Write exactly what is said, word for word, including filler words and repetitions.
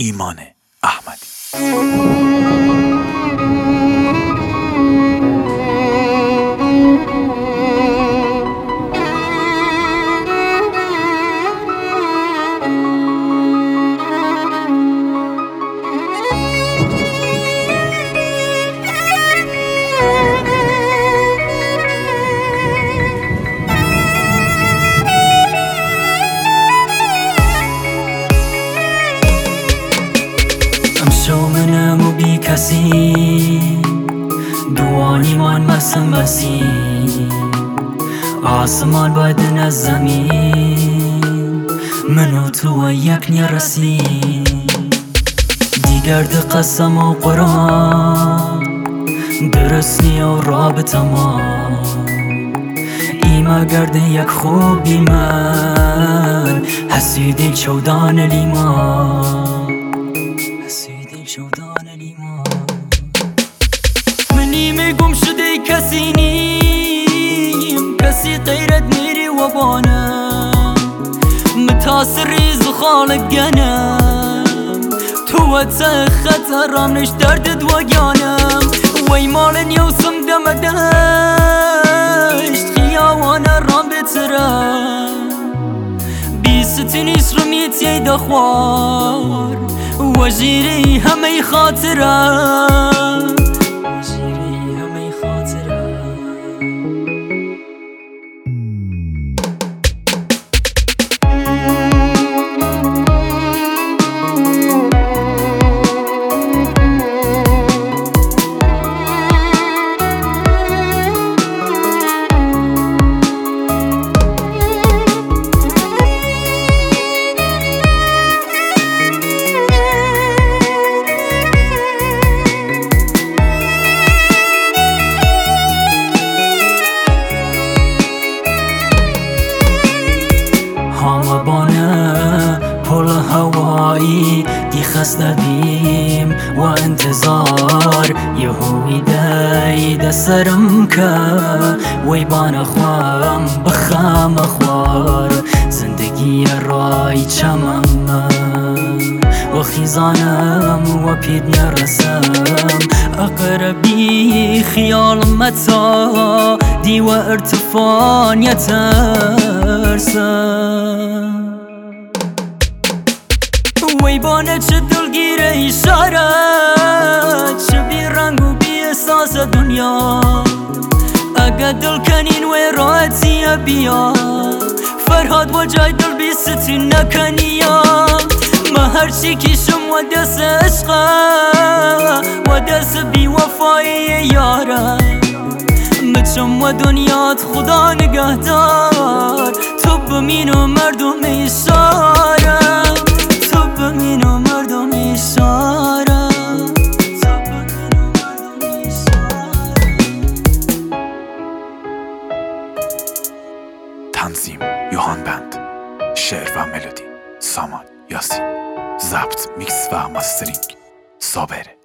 ایمان احمدی. امشو منم و بی کسی دوانی من مسم بسی آسمان باید از زمین منو تو یک نرسی دیگر ده قسم و قرآن درسنی و رابط ما ایما گرده یک خوبی من حسی دل چودان لیمان شودان لیمان منی میگم شده کسی نیم کسی غیرت میری و بانم متاثر ریز خالق گنم تو خطرم نش دردد و گانم وی مال نیوسم دمدشت خیاوان رام بترم بیستنیش رمیتی دخوار وجیری همه خاطرم وجیری همه خاطرم بانه پل هوایی دی خسته بیم و انتظار یهوی داید سرم که وی بانه خوام بخام خوار زندگی رای چمم و خیزانم و پید نرسم اقربی خیال متا دی و ارتفاع نترسم وی بانه چه دلگیره اشاره چه بی رنگ و بی احساس دنیا اگه دل کنین وی راحتی بیا فرهاد و جای دل بی ستین نکنیا ما هرچی کشم و دست عشقه و دست بی وفایی یاره مچم و دنیات خدا نگهدار تو بمین و مردم اشاره تو بمین و مردم اشاره تنظیم یوهان بند، شعر و ملودی سامان یاسین، ضبط میکس و ماسترینگ صابره.